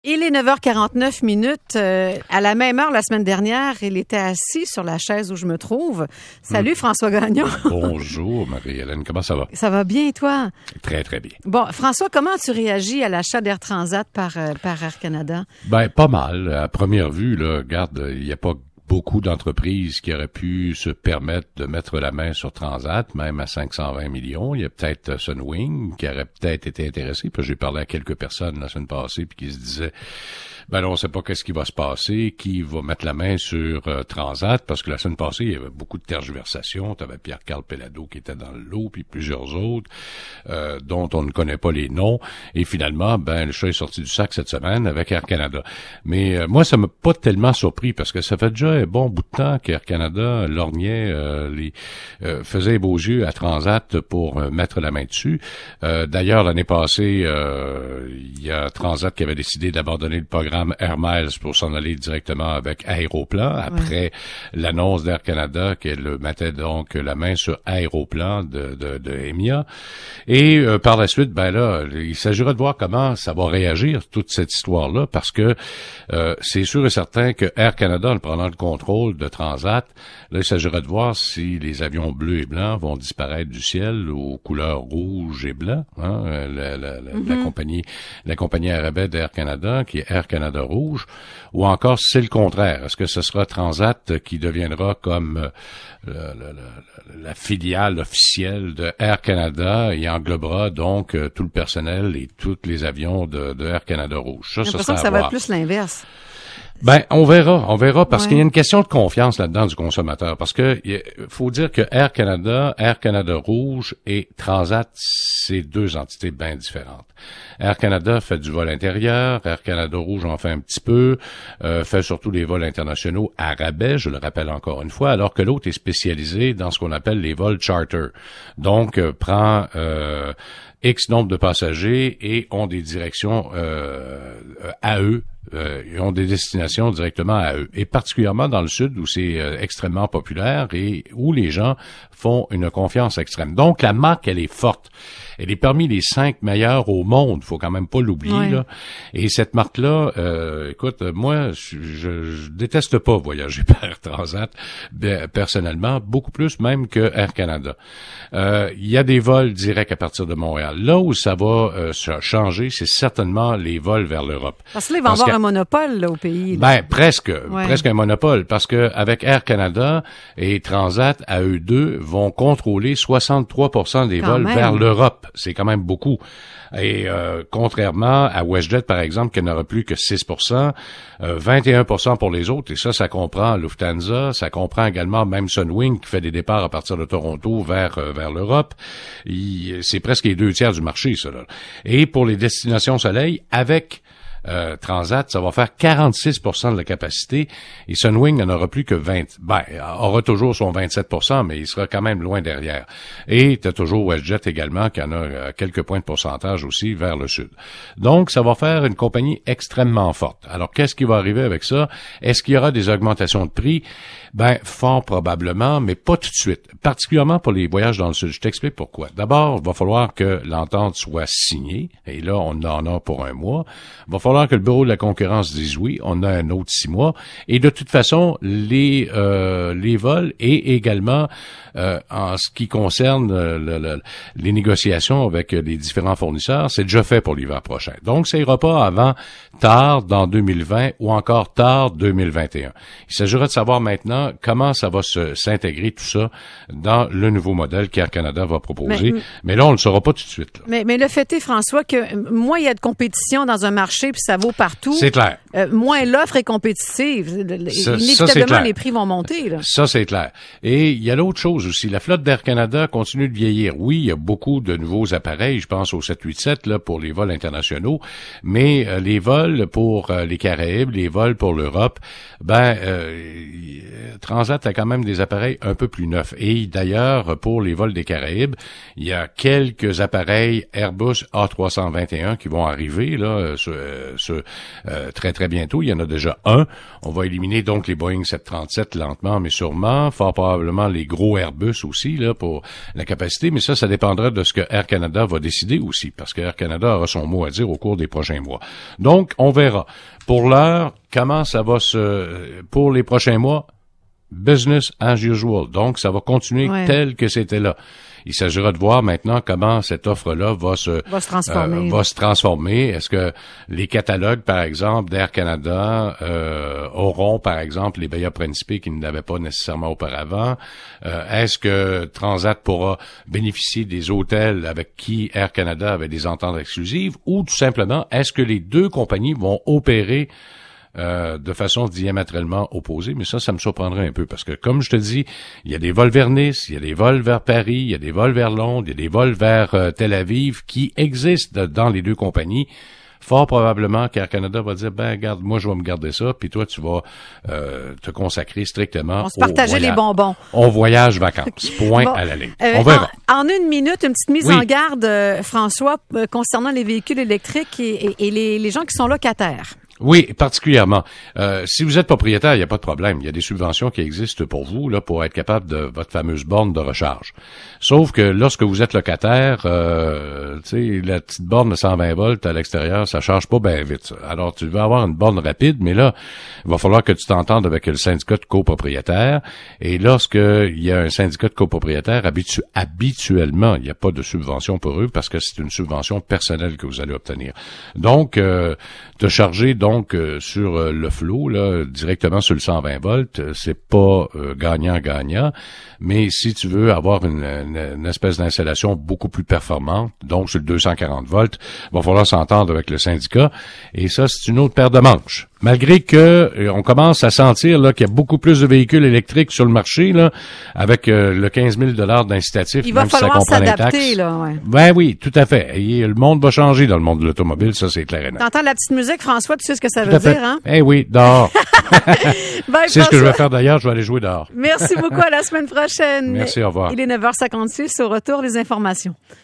Il est 9h49. À la même heure la semaine dernière, il était assis sur la chaise où je me trouve. Salut François Gagnon. Bonjour Marie-Hélène, comment ça va? Ça va bien et toi? Très, très bien. Bon, François, comment tu réagis à l'achat d'Air Transat par Air Canada? Ben, pas mal. À première vue, là, regarde, il n'y a pas beaucoup d'entreprises qui auraient pu se permettre de mettre la main sur Transat, même à 520 millions. Il y a peut-être Sunwing qui aurait peut-être été intéressé. Puis j'ai parlé à quelques personnes la semaine passée puis qui se disaient, ben là, on sait pas qu'est-ce qui va se passer, qui va mettre la main sur Transat, parce que la semaine passée, il y avait beaucoup de tergiversations. Tu avais Pierre-Carl Pellado qui était dans le lot, puis plusieurs autres, dont on ne connaît pas les noms. Et finalement, ben le chat est sorti du sac cette semaine avec Air Canada. Mais moi, ça m'a pas tellement surpris, parce que ça fait déjà un bon bout de temps qu'Air Canada lorgnait, faisait beaux yeux à Transat pour mettre la main dessus. D'ailleurs, l'année passée, il y a Transat qui avait décidé d'abandonner le programme Air Miles pour s'en aller directement avec Aéroplan, après l'annonce d'Air Canada qu'elle mettait donc la main sur Aéroplan de EMEA. Et par la suite, ben là, il s'agira de voir comment ça va réagir, toute cette histoire-là, parce que c'est sûr et certain que Air Canada, en prenant le contrôle de Transat, là, il s'agira de voir si les avions bleus et blancs vont disparaître du ciel aux couleurs rouge et blanc. Hein, la compagnie Arabais d'Air Canada, qui est Air Canada Rouge, ou encore si c'est le contraire. Est-ce que ce sera Transat qui deviendra comme la filiale officielle de Air Canada et englobera donc tout le personnel et tous les avions de Air Canada Rouge? J'ai l'impression que ça va être plus l'inverse. Ben, on verra, parce qu'il y a une question de confiance là-dedans du consommateur, parce que faut dire que Air Canada Rouge et Transat, c'est deux entités bien différentes. Air Canada fait du vol intérieur, Air Canada Rouge en fait un petit peu, fait surtout des vols internationaux à rabais, je le rappelle encore une fois, alors que l'autre est spécialisé dans ce qu'on appelle les vols charter. Donc, prend X nombre de passagers et ont des directions à eux. Ils ont des destinations directement à eux. Et particulièrement dans le sud où c'est extrêmement populaire et où les gens font une confiance extrême. Donc, la marque, elle est forte. Elle est parmi les 5 meilleures au monde. Faut quand même pas l'oublier, là. Et cette marque-là, écoute, moi, je déteste pas voyager par Air Transat, personnellement, beaucoup plus même que Air Canada. Il y a des vols directs à partir de Montréal. Là où ça va changer, c'est certainement les vols vers l'Europe. Parce que là, il va y avoir un monopole là, au pays. Là. Ben, presque un monopole, parce que avec Air Canada et Transat, à eux deux, vont contrôler 63% des vols vers l'Europe. C'est quand même beaucoup. Et contrairement à WestJet, par exemple, qui n'aura plus que 6%, 21% pour les autres, et ça comprend Lufthansa, ça comprend également même Sunwing, qui fait des départs à partir de Toronto vers l'Europe. C'est presque les 2 tiers du marché, ça, là. Et pour les destinations soleil, avec Transat, ça va faire 46% de la capacité, et Sunwing n'en aura plus que 20. Ben, aura toujours son 27%, mais il sera quand même loin derrière. Et t'as toujours WestJet également, qui en a quelques points de pourcentage aussi vers le sud. Donc, ça va faire une compagnie extrêmement forte. Alors, qu'est-ce qui va arriver avec ça? Est-ce qu'il y aura des augmentations de prix? Ben, fort probablement, mais pas tout de suite. Particulièrement pour les voyages dans le sud. Je t'explique pourquoi. D'abord, il va falloir que l'entente soit signée. Et là, on en a pour 1 mois. Il va falloir que le bureau de la concurrence dise oui. On a un autre 6 mois. Et de toute façon, les vols et également en ce qui concerne les négociations avec les différents fournisseurs, c'est déjà fait pour l'hiver prochain. Donc, ça ira pas avant tard dans 2020 ou encore tard 2021. Il s'agira de savoir maintenant comment ça va s'intégrer tout ça dans le nouveau modèle qu'Air Canada va proposer. Mais là, on ne le saura pas tout de suite. Là. Mais le fait est, François, que moins il y a de compétition dans un marché, puis ça vaut partout. C'est clair. Moins l'offre est compétitive. Inévitablement, les prix vont monter. Là. Ça, c'est clair. Et il y a l'autre chose aussi. La flotte d'Air Canada continue de vieillir. Oui, il y a beaucoup de nouveaux appareils. Je pense au 787 là pour les vols internationaux. Mais les vols pour les Caraïbes, les vols pour l'Europe, Transat a quand même des appareils un peu plus neufs. Et d'ailleurs, pour les vols des Caraïbes, il y a quelques appareils Airbus A321 qui vont arriver là très très bientôt. Il y en a déjà un. On va éliminer donc les Boeing 737 lentement mais sûrement, fort probablement les gros Airbus aussi là pour la capacité, mais ça dépendra de ce que Air Canada va décider aussi, parce que Air Canada aura son mot à dire au cours des prochains mois. Donc on verra. Pour l'heure, comment ça va pour les prochains mois? Business as usual. Donc, ça va continuer tel que c'était là. Il s'agira de voir maintenant comment cette offre-là va se transformer. Est-ce que les catalogues, par exemple, d'Air Canada auront, par exemple, les billets principaux qui ne l'avaient pas nécessairement auparavant? Est-ce que Transat pourra bénéficier des hôtels avec qui Air Canada avait des ententes exclusives? Ou tout simplement, est-ce que les deux compagnies vont opérer de façon diamétralement opposée, mais ça me surprendrait un peu, parce que, comme je te dis, il y a des vols vers Nice, il y a des vols vers Paris, il y a des vols vers Londres, il y a des vols vers Tel Aviv qui existent dans les deux compagnies. Fort probablement qu'Air Canada va dire, regarde, moi, je vais me garder ça, puis toi, tu vas te consacrer strictement on se partageait les bonbons. On voyage vacances. Point à la ligne. On verra. En une minute, une petite mise en garde, François, concernant les véhicules électriques et les gens qui sont locataires. Oui, particulièrement. Si vous êtes propriétaire, il n'y a pas de problème. Il y a des subventions qui existent pour vous là pour être capable de votre fameuse borne de recharge. Sauf que lorsque vous êtes locataire, tu sais, la petite borne de 120 volts à l'extérieur, ça charge pas bien vite. Ça. Alors, tu veux avoir une borne rapide, mais là, il va falloir que tu t'entendes avec le syndicat de copropriétaires. Et lorsque il y a un syndicat de copropriétaires, habituellement, il n'y a pas de subvention pour eux parce que c'est une subvention personnelle que vous allez obtenir. Donc, te charger sur le flot, là, directement sur le 120 volts, c'est pas gagnant-gagnant, mais si tu veux avoir une espèce d'installation beaucoup plus performante, donc sur le 240 volts, il va falloir s'entendre avec le syndicat, et ça, c'est une autre paire de manches. Malgré que on commence à sentir là qu'il y a beaucoup plus de véhicules électriques sur le marché là, avec le 15 000 $ d'incitatif, il va falloir s'adapter là. Ouais. Ben oui, tout à fait. Et le monde va changer dans le monde de l'automobile, ça c'est clair et net. T'entends la petite musique, François, tu sais ce que ça veut dire, hein? Eh oui, dehors. C'est ce que je vais faire d'ailleurs, je vais aller jouer dehors. Merci beaucoup, à la semaine prochaine. Merci, au revoir. Il est 9h56, au retour, les informations.